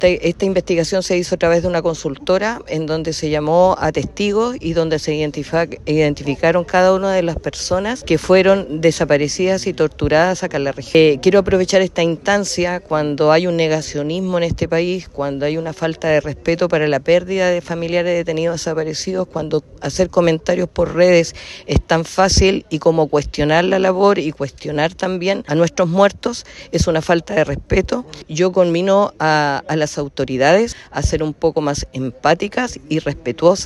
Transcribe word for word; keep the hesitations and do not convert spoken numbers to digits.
Este, esta investigación se hizo a través de una consultora en donde se llamó a testigos y donde se identifica, identificaron cada una de las personas que fueron desaparecidas y torturadas acá en la región. Eh, quiero aprovechar esta instancia cuando hay un negacionismo en este país, cuando hay una falta de respeto para la pérdida de familiares detenidos desaparecidos, cuando hacer comentarios por redes es tan fácil y como cuestionar la labor y cuestionar también a nuestros muertos es una falta de respeto. Yo conmino a, a las autoridades a ser un poco más empáticas y respetuosas